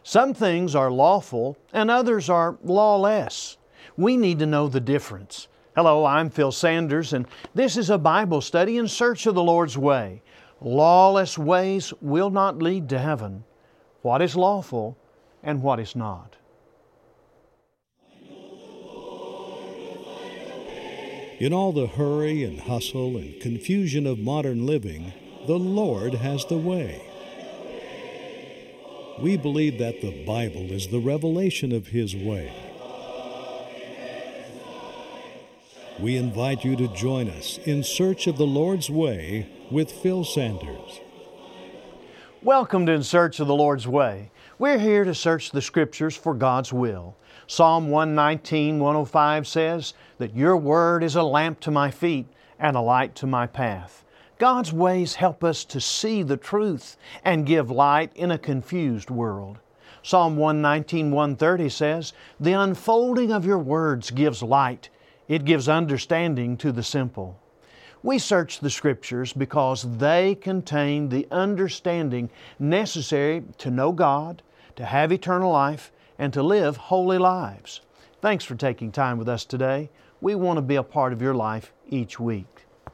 Some things are lawful and others are lawless. We need to know the difference. Hello, I'm Phil Sanders, and this is a Bible study in search of the Lord's way. Lawless ways will not lead to heaven. What is lawful and what is not? In all the hurry and hustle and confusion of modern living, the Lord has the way. We believe that the Bible is the revelation of His way. We invite you to join us in search of the Lord's way with Phil Sanders. Welcome to In Search of the Lord's Way. We're here to search the Scriptures for God's will. Psalm 119, 105 says that your word is a lamp to my feet and a light to my path. God's ways help us to see the truth and give light in a confused world. Psalm 119, 130 says, the unfolding of your words gives light. It gives understanding to the simple. We search the Scriptures because they contain the understanding necessary to know God, to have eternal life, and to live holy lives. Thanks for taking time with us today. We want to be a part of your life each week.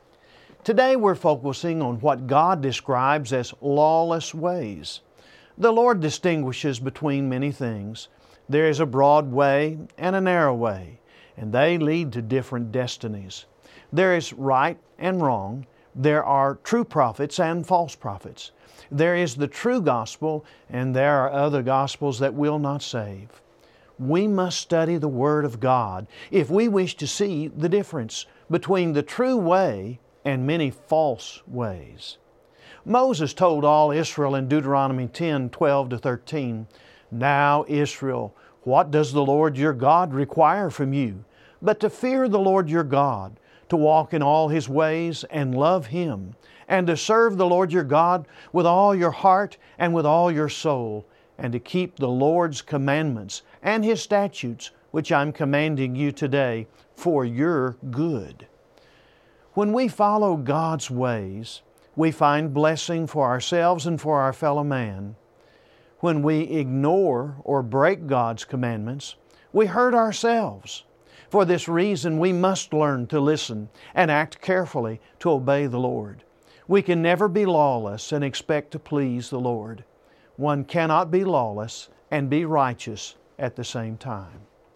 Today we're focusing on what God describes as lawless ways. The Lord distinguishes between many things. There is a broad way and a narrow way, and they lead to different destinies. There is right and wrong. There are true prophets and false prophets. There is the true gospel, and there are other gospels that will not save. We must study the Word of God if we wish to see the difference between the true way and many false ways. Moses told all Israel in Deuteronomy 10, 12-13, Now Israel, what does the Lord your God require from you, but to fear the Lord your God, to walk in all His ways and love Him, and to serve the Lord your God with all your heart and with all your soul, and to keep the Lord's commandments and His statutes, which I'm commanding you today for your good. When we follow God's ways, we find blessing for ourselves and for our fellow man. When we ignore or break God's commandments, we hurt ourselves. For this reason, we must learn to listen and act carefully to obey the Lord. We can never be lawless and expect to please the Lord. One cannot be lawless and be righteous at the same time.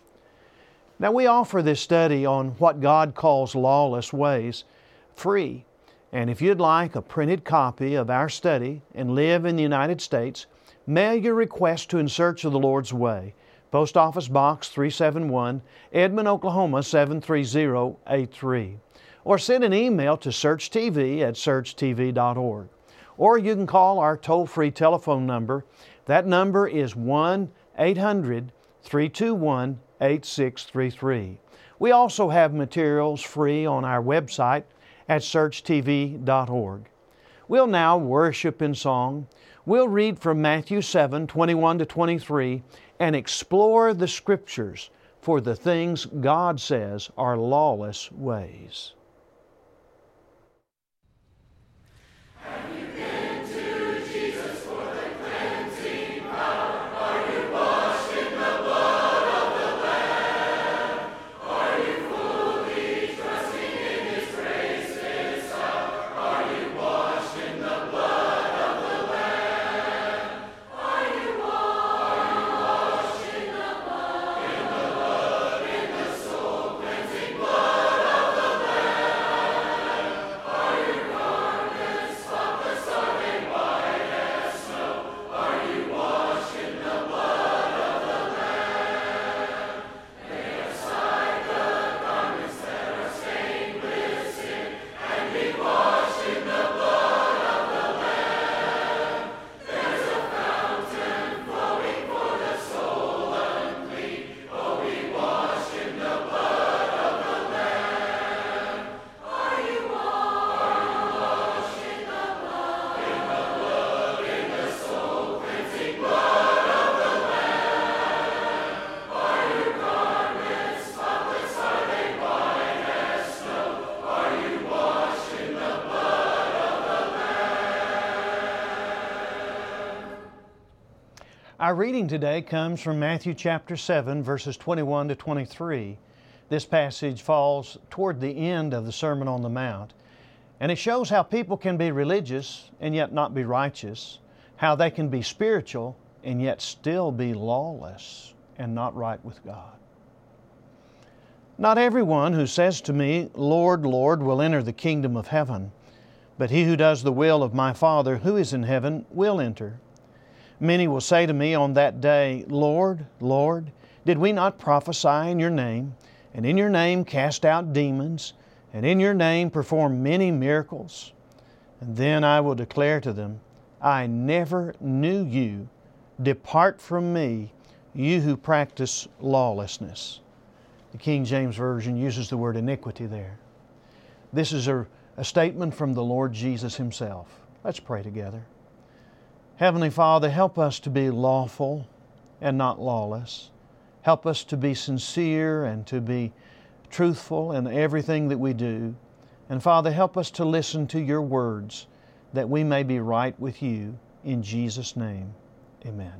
Now, we offer this study on what God calls lawless ways free. And if you'd like a printed copy of our study and live in the United States, mail your request to In Search of the Lord's Way, Post Office Box 371, Edmond, Oklahoma 73083. Or send an email to searchtv@searchtv.org. Or you can call our toll-free telephone number. That number is 1-800-321-8633. We also have materials free on our website at searchtv.org. We'll now worship in song. We'll read from Matthew 7, 21-23 and explore the Scriptures for the things God says are lawless ways. Our reading today comes from Matthew chapter 7, verses 21 to 23. This passage falls toward the end of the Sermon on the Mount, and it shows how people can be religious and yet not be righteous, how they can be spiritual and yet still be lawless and not right with God. Not everyone who says to me, Lord, Lord, will enter the kingdom of heaven, but he who does the will of my Father who is in heaven will enter. Many will say to me on that day, Lord, Lord, did we not prophesy in your name, and in your name cast out demons, and in your name perform many miracles? And then I will declare to them, I never knew you. Depart from me, you who practice lawlessness. The King James Version uses the word iniquity there. This is a statement from the Lord Jesus Himself. Let's pray together. Heavenly Father, help us to be lawful and not lawless. Help us to be sincere and to be truthful in everything that we do. And Father, help us to listen to your words that we may be right with you. In Jesus' name, amen.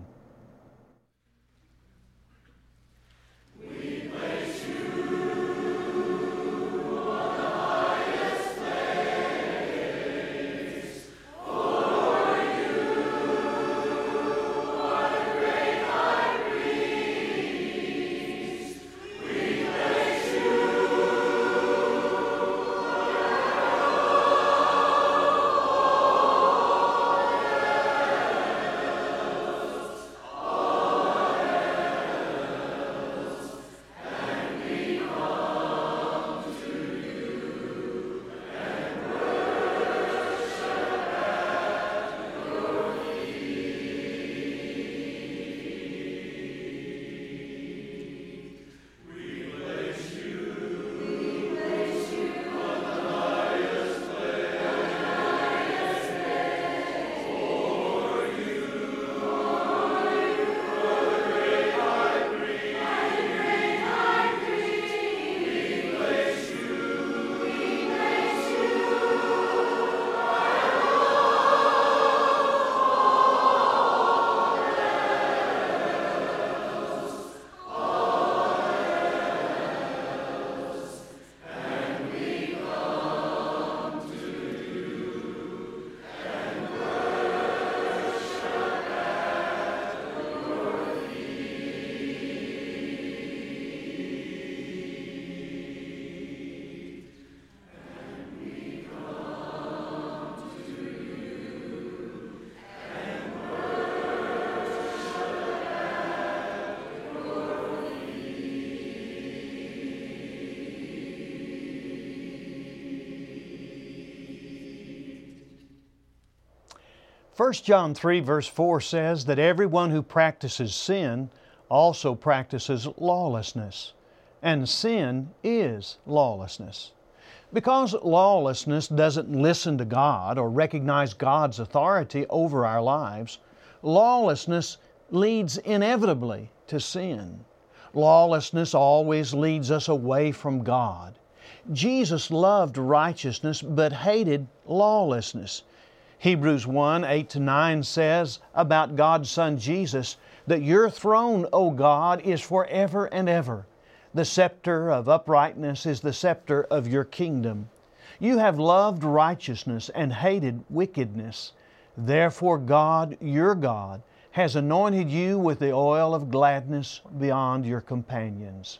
First John 3 verse 4 says that everyone who practices sin also practices lawlessness, and sin is lawlessness. Because lawlessness doesn't listen to God or recognize God's authority over our lives, lawlessness leads inevitably to sin. Lawlessness always leads us away from God. Jesus loved righteousness but hated lawlessness. Hebrews 1, 8-9 says about God's Son Jesus that your throne, O God, is forever and ever. The scepter of uprightness is the scepter of your kingdom. You have loved righteousness and hated wickedness. Therefore God, your God, has anointed you with the oil of gladness beyond your companions.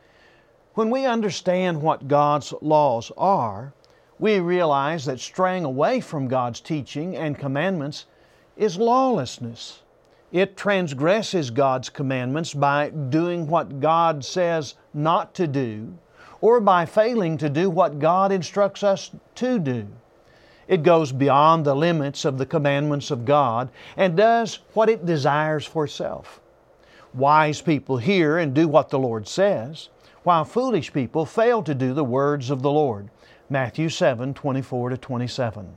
When we understand what God's laws are, we realize that straying away from God's teaching and commandments is lawlessness. It transgresses God's commandments by doing what God says not to do, or by failing to do what God instructs us to do. It goes beyond the limits of the commandments of God and does what it desires for itself. Wise people hear and do what the Lord says, while foolish people fail to do the words of the Lord. Matthew 7, 24-27.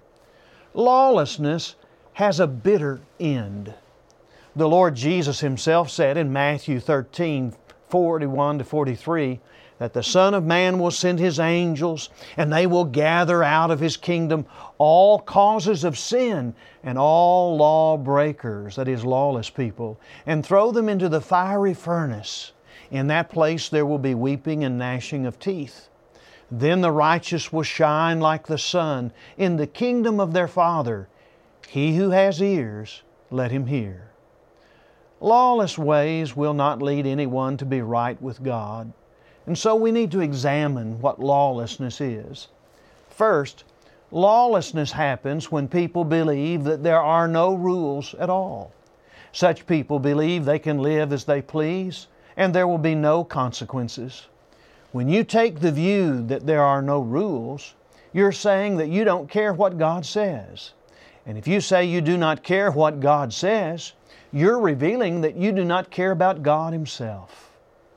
Lawlessness has a bitter end. The Lord Jesus Himself said in Matthew 13, 41-43, that the Son of Man will send His angels, and they will gather out of His kingdom all causes of sin and all lawbreakers, that is, lawless people, and throw them into the fiery furnace. In that place there will be weeping and gnashing of teeth. Then the righteous will shine like the sun in the kingdom of their Father. He who has ears, let him hear. Lawless ways will not lead anyone to be right with God. And so we need to examine what lawlessness is. First, lawlessness happens when people believe that there are no rules at all. Such people believe they can live as they please and there will be no consequences. When you take the view that there are no rules, you're saying that you don't care what God says. And if you say you do not care what God says, you're revealing that you do not care about God Himself.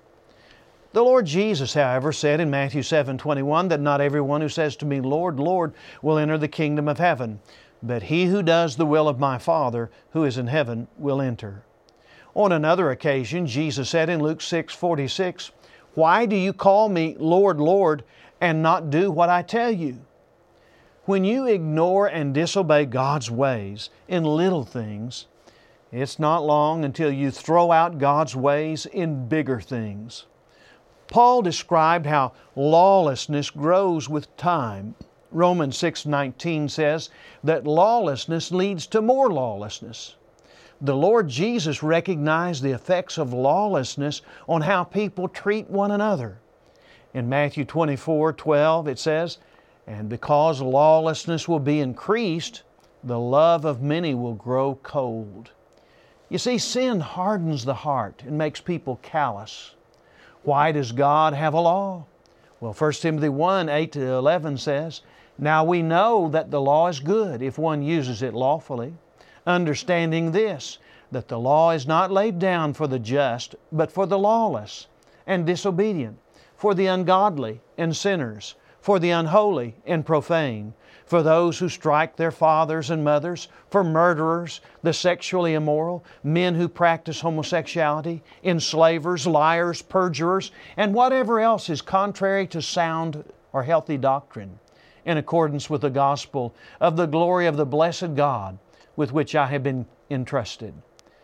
The Lord Jesus, however, said in Matthew 7:21 that not everyone who says to me, Lord, Lord, will enter the kingdom of heaven, but he who does the will of my Father who is in heaven will enter. On another occasion, Jesus said in Luke 6:46, Why do you call me Lord, Lord, and not do what I tell you? When you ignore and disobey God's ways in little things, it's not long until you throw out God's ways in bigger things. Paul described how lawlessness grows with time. Romans 6:19 says that lawlessness leads to more lawlessness. The Lord Jesus recognized the effects of lawlessness on how people treat one another. In Matthew 24:12 it says, And because lawlessness will be increased, the love of many will grow cold. You see, sin hardens the heart and makes people callous. Why does God have a law? Well, 1 Timothy 1:8-11 says, Now we know that the law is good if one uses it lawfully, understanding this, that the law is not laid down for the just, but for the lawless and disobedient, for the ungodly and sinners, for the unholy and profane, for those who strike their fathers and mothers, for murderers, the sexually immoral, men who practice homosexuality, enslavers, liars, perjurers, and whatever else is contrary to sound or healthy doctrine, in accordance with the gospel of the glory of the blessed God with which I have been entrusted.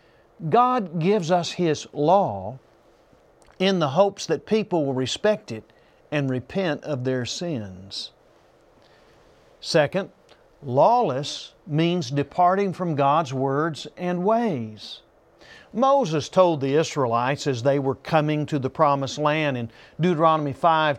God gives us His law in the hopes that people will respect it and repent of their sins. Second, lawless means departing from God's words and ways. Moses told the Israelites as they were coming to the Promised Land in Deuteronomy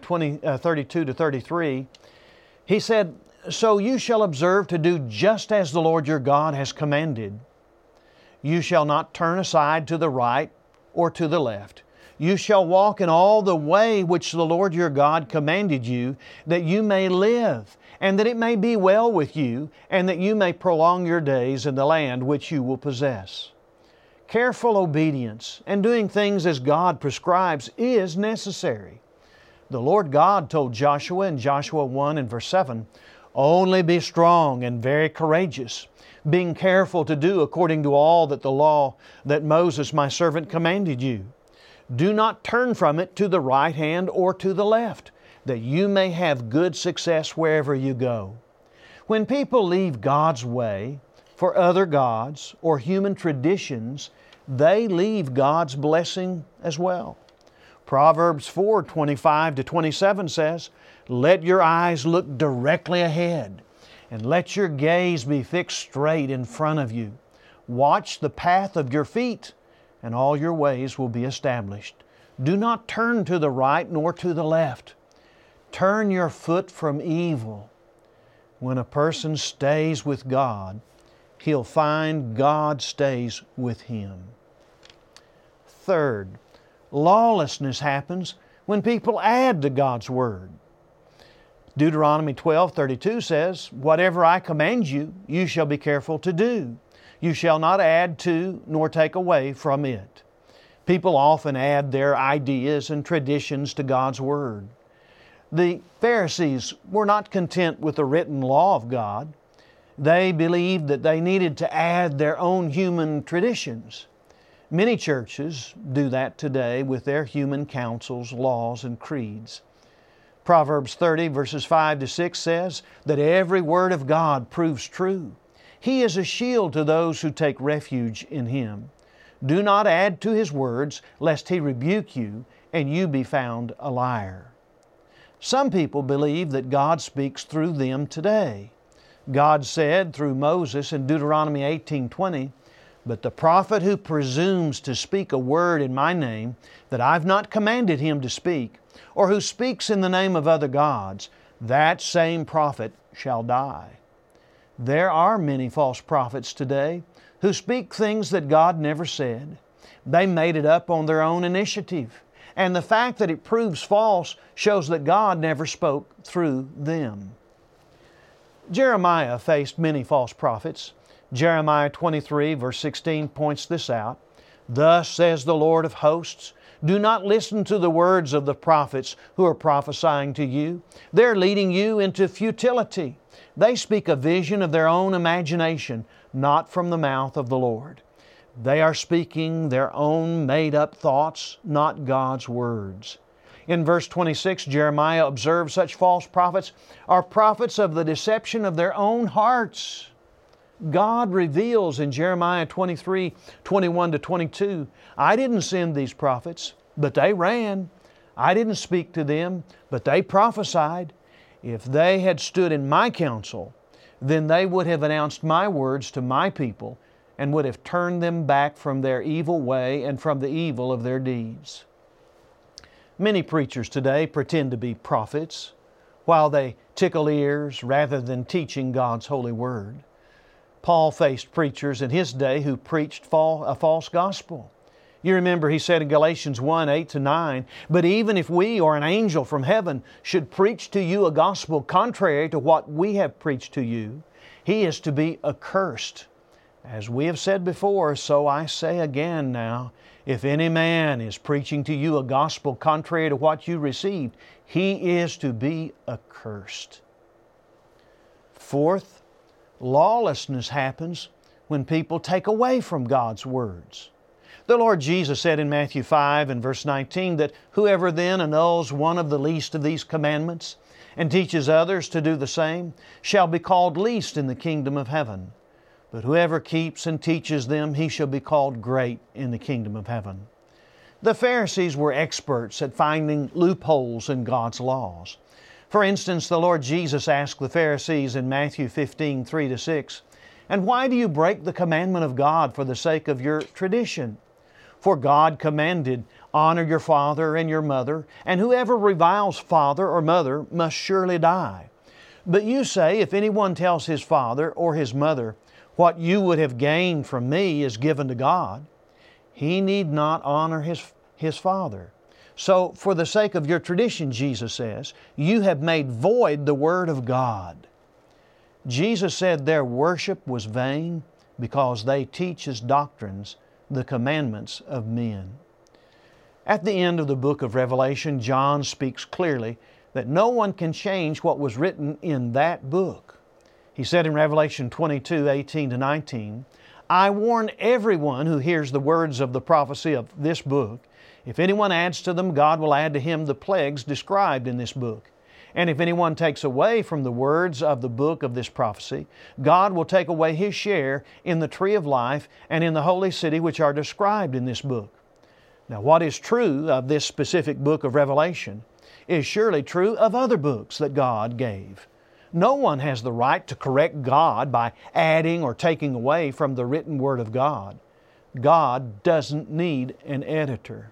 5:32-33, he said, So you shall observe to do just as the Lord your God has commanded. You shall not turn aside to the right or to the left. You shall walk in all the way which the Lord your God commanded you, that you may live, and that it may be well with you, and that you may prolong your days in the land which you will possess. Careful obedience and doing things as God prescribes is necessary. The Lord God told Joshua in Joshua 1:7, Only be strong and very courageous, being careful to do according to all that the law that Moses my servant commanded you. Do not turn from it to the right hand or to the left, that you may have good success wherever you go. When people leave God's way for other gods or human traditions, they leave God's blessing as well. Proverbs 4:25-27 says, Let your eyes look directly ahead, and let your gaze be fixed straight in front of you. Watch the path of your feet, and all your ways will be established. Do not turn to the right nor to the left. Turn your foot from evil. When a person stays with God, he'll find God stays with him. Third, lawlessness happens when people add to God's Word. Deuteronomy 12:32 says, Whatever I command you, you shall be careful to do. You shall not add to nor take away from it. People often add their ideas and traditions to God's Word. The Pharisees were not content with the written law of God. They believed that they needed to add their own human traditions. Many churches do that today with their human councils, laws, and creeds. Proverbs 30 verses 5 to 6 says that every word of God proves true. He is a shield to those who take refuge in Him. Do not add to His words, lest He rebuke you and you be found a liar. Some people believe that God speaks through them today. God said through Moses in Deuteronomy 18:20, "But the prophet who presumes to speak a word in My name that I've not commanded him to speak, or who speaks in the name of other gods, that same prophet shall die." There are many false prophets today who speak things that God never said. They made it up on their own initiative, and the fact that it proves false shows that God never spoke through them. Jeremiah faced many false prophets. Jeremiah 23 verse 16 points this out. "Thus says the Lord of hosts, do not listen to the words of the prophets who are prophesying to you. They're leading you into futility. They speak a vision of their own imagination, not from the mouth of the Lord. They are speaking their own made-up thoughts, not God's words." In verse 26, Jeremiah observes such false prophets are prophets of the deception of their own hearts. God reveals in Jeremiah 23, 21 to 22, "I didn't send these prophets, but they ran. I didn't speak to them, but they prophesied. If they had stood in My counsel, then they would have announced My words to My people and would have turned them back from their evil way and from the evil of their deeds." Many preachers today pretend to be prophets while they tickle ears rather than teaching God's holy Word. Paul faced preachers in his day who preached a false gospel. You remember he said in Galatians 1, 8 to 9, "But even if we or an angel from heaven should preach to you a gospel contrary to what we have preached to you, he is to be accursed. As we have said before, so I say again now, if any man is preaching to you a gospel contrary to what you received, he is to be accursed." Fourth, lawlessness happens when people take away from God's words. The Lord Jesus said in Matthew 5 and verse 19 that whoever then annuls one of the least of these commandments and teaches others to do the same shall be called least in the kingdom of heaven. But whoever keeps and teaches them, he shall be called great in the kingdom of heaven. The Pharisees were experts at finding loopholes in God's laws. For instance, the Lord Jesus asked the Pharisees in Matthew 15, 3 to 6, "And why do you break the commandment of God for the sake of your tradition? For God commanded, 'Honor your father and your mother, and whoever reviles father or mother must surely die.' But you say, if anyone tells his father or his mother, 'What you would have gained from me is given to God,' he need not honor his father. So, for the sake of your tradition," Jesus says, "you have made void the Word of God." Jesus said their worship was vain because they teach as doctrines the commandments of men. At the end of the book of Revelation, John speaks clearly that no one can change what was written in that book. He said in Revelation 22, 18 to 19, "I warn everyone who hears the words of the prophecy of this book. If anyone adds to them, God will add to him the plagues described in this book. And if anyone takes away from the words of the book of this prophecy, God will take away his share in the tree of life and in the holy city which are described in this book." Now, what is true of this specific book of Revelation is surely true of other books that God gave. No one has the right to correct God by adding or taking away from the written Word of God. God doesn't need an editor.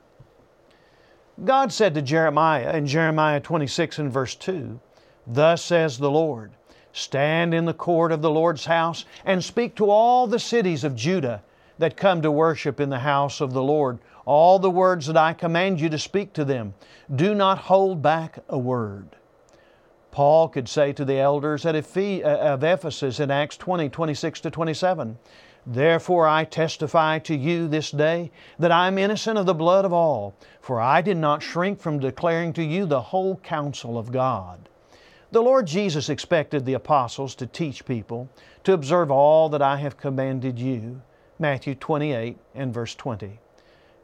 God said to Jeremiah in Jeremiah 26 and verse 2, "Thus says the Lord, stand in the court of the Lord's house and speak to all the cities of Judah that come to worship in the house of the Lord all the words that I command you to speak to them. Do not hold back a word." Paul could say to the elders of Ephesus in Acts 20, 26 to 27, "Therefore I testify to you this day that I am innocent of the blood of all, for I did not shrink from declaring to you the whole counsel of God." The Lord Jesus expected the apostles to teach people to observe all that I have commanded you. Matthew 28 and verse 20.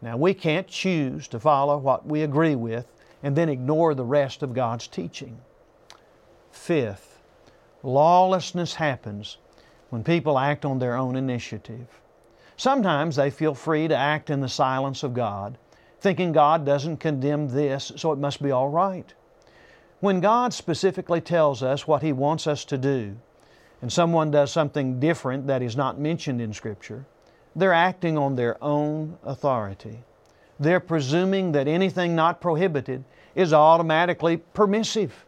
Now, we can't choose to follow what we agree with and then ignore the rest of God's teaching. Fifth, lawlessness happens when people act on their own initiative. Sometimes they feel free to act in the silence of God, thinking God doesn't condemn this, so it must be all right. When God specifically tells us what He wants us to do, and someone does something different that is not mentioned in Scripture, they're acting on their own authority. They're presuming that anything not prohibited is automatically permissive.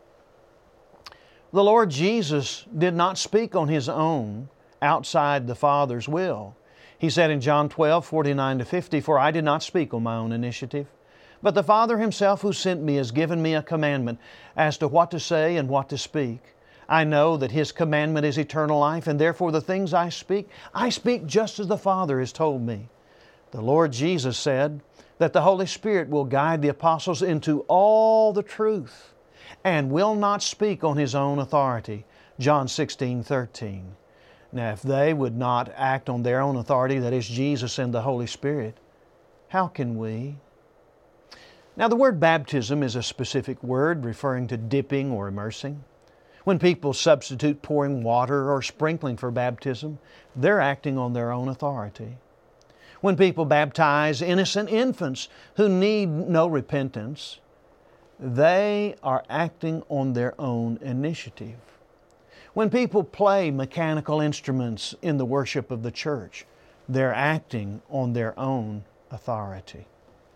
The Lord Jesus did not speak on His own outside the Father's will. He said in John 12:49-50, "For I did not speak on my own initiative, but the Father Himself who sent me has given me a commandment as to what to say and what to speak. I know that His commandment is eternal life, and therefore the things I speak just as the Father has told me." The Lord Jesus said that the Holy Spirit will guide the apostles into all the truth and will not speak on His own authority. John 16:13. Now, if they would not act on their own authority, that is Jesus and the Holy Spirit, how can we? Now, the word baptism is a specific word referring to dipping or immersing. When people substitute pouring water or sprinkling for baptism, they're acting on their own authority. When people baptize innocent infants who need no repentance, they are acting on their own initiative. When people play mechanical instruments in the worship of the church, they're acting on their own authority.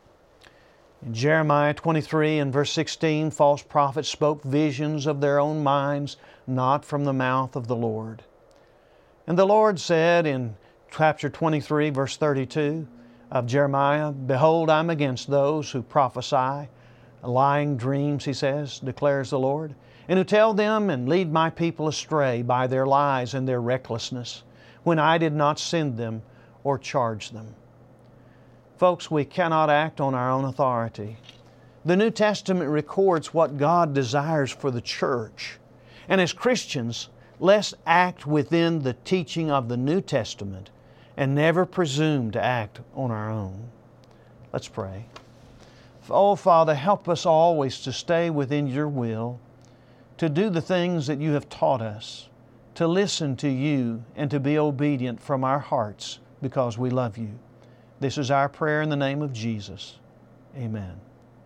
In Jeremiah 23 and verse 16, false prophets spoke visions of their own minds, not from the mouth of the Lord. And the Lord said in chapter 23, verse 32 of Jeremiah, "Behold, I'm against those who prophesy lying dreams," He says, declares the Lord, "and who tell them and lead my people astray by their lies and their recklessness, when I did not send them or charge them." Folks, we cannot act on our own authority. The New Testament records what God desires for the church. And as Christians, let's act within the teaching of the New Testament and never presume to act on our own. Let's pray. Oh, Father, help us always to stay within Your will, to do the things that You have taught us, to listen to You and to be obedient from our hearts because we love You. This is our prayer in the name of Jesus. Amen.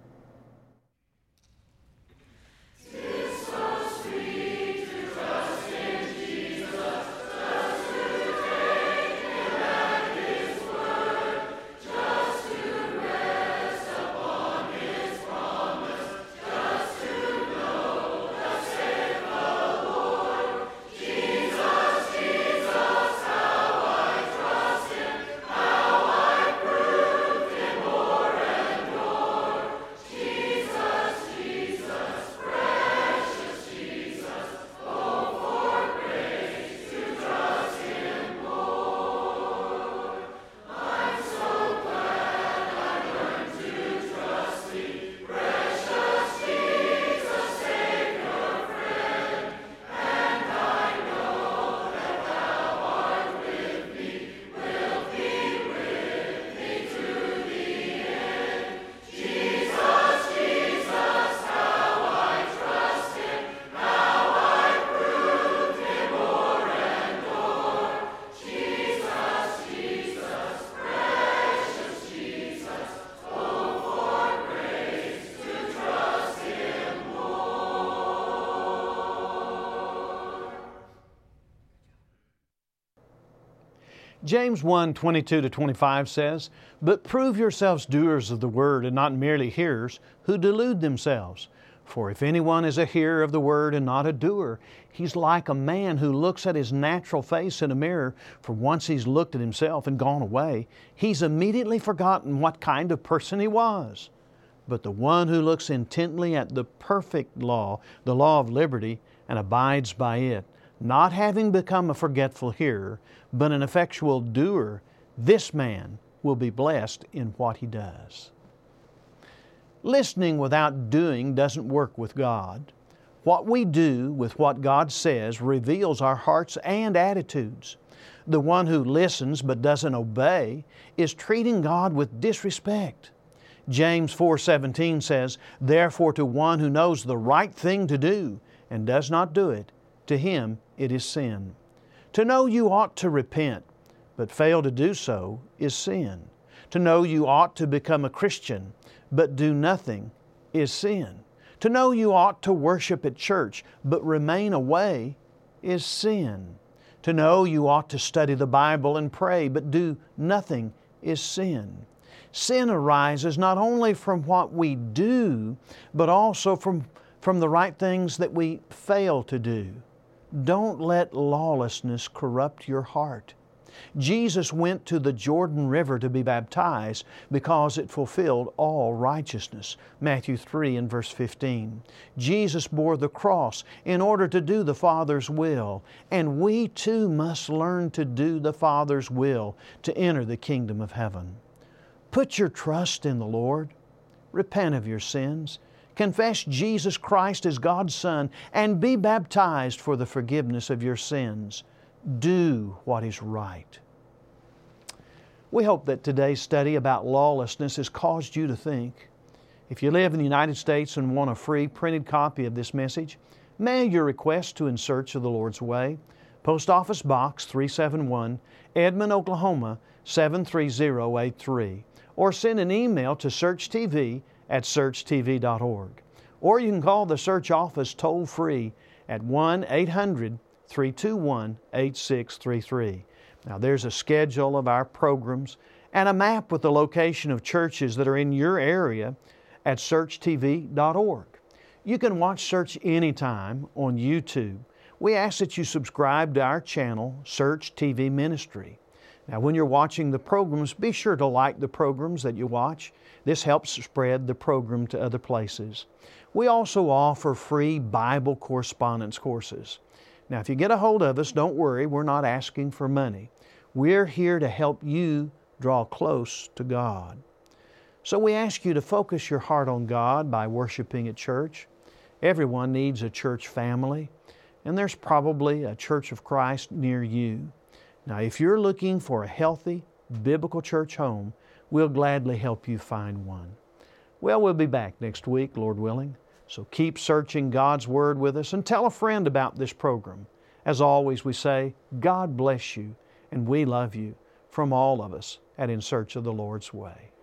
James 1:22-25 says, "But prove yourselves doers of the word and not merely hearers, who delude themselves. For if anyone is a hearer of the word and not a doer, he's like a man who looks at his natural face in a mirror, for once he's looked at himself and gone away, he's immediately forgotten what kind of person he was. But the one who looks intently at the perfect law, the law of liberty, and abides by it, not having become a forgetful hearer, but an effectual doer, this man will be blessed in what he does." Listening without doing doesn't work with God. What we do with what God says reveals our hearts and attitudes. The one who listens but doesn't obey is treating God with disrespect. James 4:17 says, "Therefore to one who knows the right thing to do and does not do it, to him it is sin." To know you ought to repent, but fail to do so is sin. To know you ought to become a Christian, but do nothing is sin. To know you ought to worship at church, but remain away is sin. To know you ought to study the Bible and pray, but do nothing is sin. Sin arises not only from what we do, but also from the right things that we fail to do. Don't let lawlessness corrupt your heart. Jesus went to the Jordan River to be baptized because it fulfilled all righteousness. Matthew 3 and verse 15. Jesus bore the cross in order to do the Father's will, and we too must learn to do the Father's will to enter the kingdom of heaven. Put your trust in the Lord. Repent of your sins. Confess Jesus Christ as God's Son and be baptized for the forgiveness of your sins. Do what is right. We hope that today's study about lawlessness has caused you to think. If you live in the United States and want a free printed copy of this message, mail your request to In Search of the Lord's Way, Post Office Box 371, Edmond, Oklahoma 73083, or send an email to searchtv@searchtv.org. Or you can call the Search office toll-free at 1-800-321-8633. Now there's a schedule of our programs and a map with the location of churches that are in your area at searchtv.org. You can watch Search anytime on YouTube. We ask that you subscribe to our channel, Search TV Ministry. Now when you're watching the programs, be sure to like the programs that you watch. This helps spread the program to other places. We also offer free Bible correspondence courses. Now, if you get a hold of us, don't worry, we're not asking for money. We're here to help you draw close to God. So we ask you to focus your heart on God by worshiping at church. Everyone needs a church family, and there's probably a Church of Christ near you. Now, if you're looking for a healthy, biblical church home, we'll gladly help you find one. Well, we'll be back next week, Lord willing. So keep searching God's Word with us and tell a friend about this program. As always, we say, God bless you, and we love you from all of us at In Search of the Lord's Way.